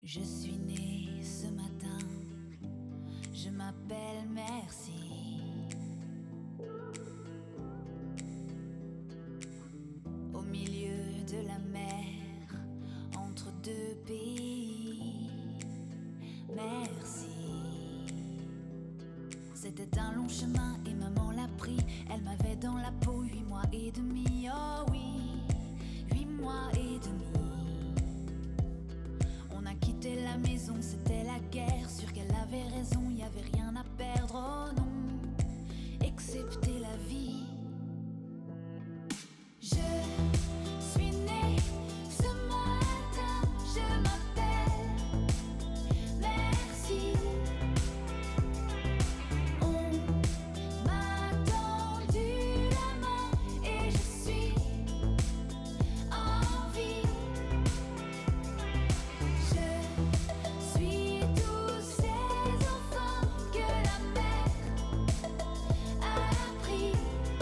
Je suis née ce matin, je m'appelle Merci. Au milieu de la mer, entre deux pays. Merci. C'était un long chemin et maman l'a pris. Elle m'avait dans la peau 8 mois et demi. Oh oui, 8 mois et demi. On a quitté la maison, c'était la guerre. Sûr qu'elle avait raison, y avait rien à perdre. Oh non, excepté la vie. Je suis née ce matin, je m'appelle Merci. On m'a tendu la main et je suis en vie. Je suis tous ces enfants que la mer a pris.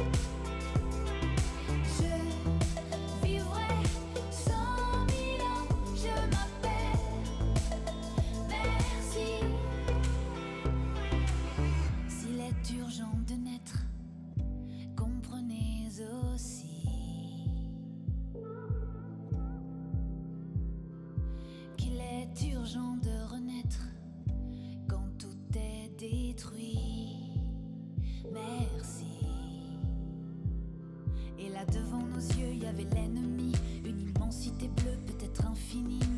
Je vivrai 100 000 ans, je m'appelle Merci. S'il est urgent de naître, comprenez aussi qu'il est urgent de renaître quand tout est détruit. Merci. Et là devant nos yeux, y avait l'ennemi, une immensité bleue, peut-être infinie.